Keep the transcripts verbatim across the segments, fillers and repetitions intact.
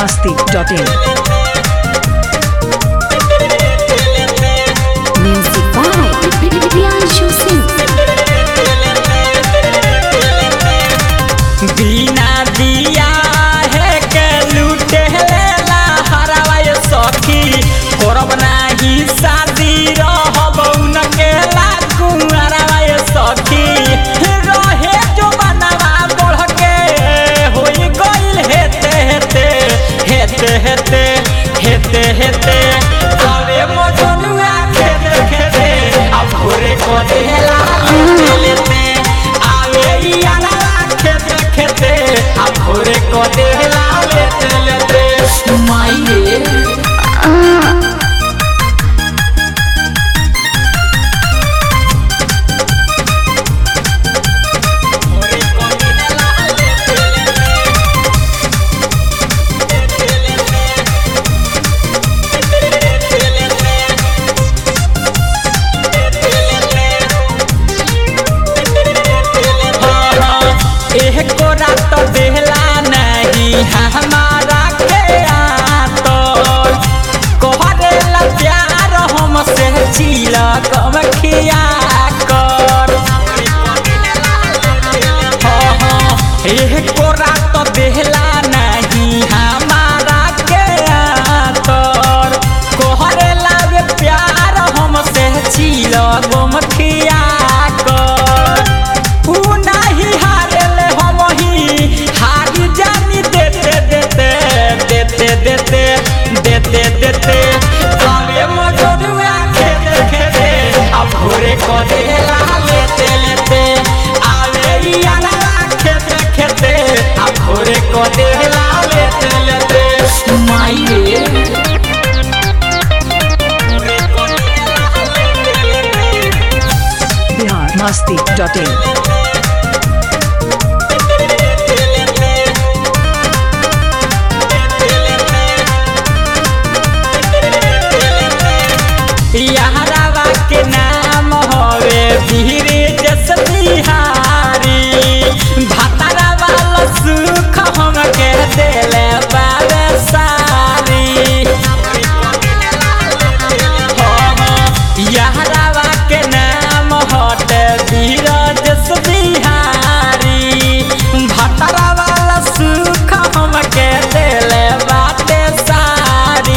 masti dot in. Music by Priyanshu Singh. बिना दिया है के लूटे ला हरावा सखी करब नाही शादी रहब उनके लागू हरावा सखी रहे जो बनवा बढ़ के होई गइल हेते हेते हेते हेते हेते हेते तबे मजनुआ खेते खेते अब भोरे को देला लेते आवे याना खेते खेते अब भोरे को देला लेते लेते माये को रात बेहला नहीं हमारा के आतो कोहरेला प्यार हमसे चीला कम खिया कर हाँ को रात बेहला नहीं हमारा के आतो कोहरेला प्यार हमसे चीला कम खिया कर उ नहीं हारेले हम ही हारी जानी देते देते देते देते देते देते तबे मजनुआ खेते खेते अब भोरे को देला लेते लेते आवे याना खेते खेते अब भोरे को देला लेते लेते माये Bihar masti dot in. यारावा के नाम होवे बीरे जस बिहारी भातारा वाला सुख हम के देले बाबे सारी यारावा के नाम होते बीरे जस बिहारी भातारा वाला सुख हम के देले बाते सारी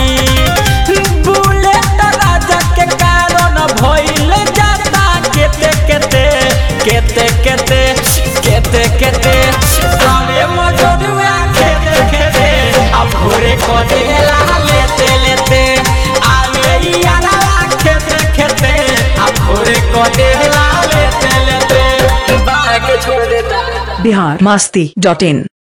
केते केते केते केते तबे मजनुआ खेते खेते अब भोरे को देला लेते लेते आवे याना खेते खेते अब भोरे को देला लेते लेते बाहर के छोड़ देता Bihar masti dot in.